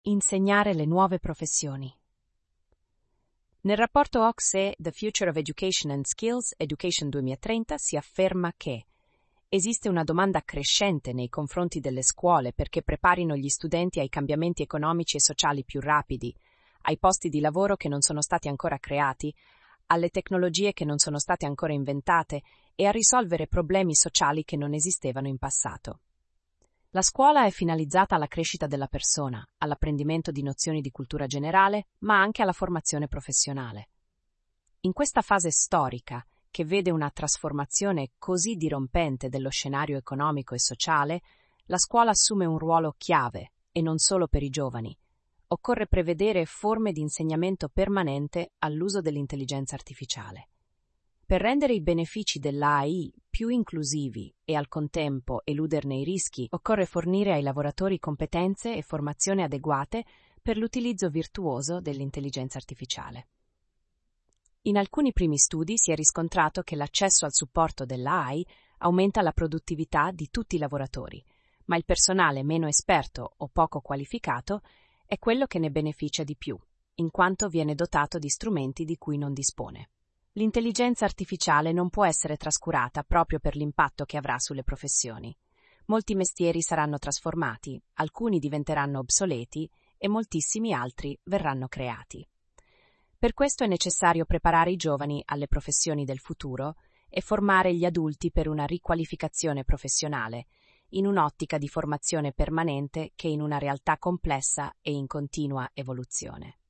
Insegnare le nuove professioni. Nel rapporto OCSE The Future of Education and Skills Education 2030 si afferma che esiste una domanda crescente nei confronti delle scuole perché preparino gli studenti ai cambiamenti economici e sociali più rapidi, ai posti di lavoro che non sono stati ancora creati, alle tecnologie che non sono state ancora inventate e a risolvere problemi sociali che non esistevano in passato. La scuola è finalizzata alla crescita della persona, all'apprendimento di nozioni di cultura generale, ma anche alla formazione professionale. In questa fase storica, che vede una trasformazione così dirompente dello scenario economico e sociale, la scuola assume un ruolo chiave, e non solo per i giovani. Occorre prevedere forme di insegnamento permanente all'uso dell'intelligenza artificiale. Per rendere i benefici dell'AI più inclusivi e al contempo eluderne i rischi, occorre fornire ai lavoratori competenze e formazione adeguate per l'utilizzo virtuoso dell'intelligenza artificiale. In alcuni primi studi si è riscontrato che l'accesso al supporto dell'AI aumenta la produttività di tutti i lavoratori, ma il personale meno esperto o poco qualificato è quello che ne beneficia di più, in quanto viene dotato di strumenti di cui non dispone. L'intelligenza artificiale non può essere trascurata proprio per l'impatto che avrà sulle professioni. Molti mestieri saranno trasformati, alcuni diventeranno obsoleti e moltissimi altri verranno creati. Per questo è necessario preparare i giovani alle professioni del futuro e formare gli adulti per una riqualificazione professionale, in un'ottica di formazione permanente che in una realtà complessa e in continua evoluzione.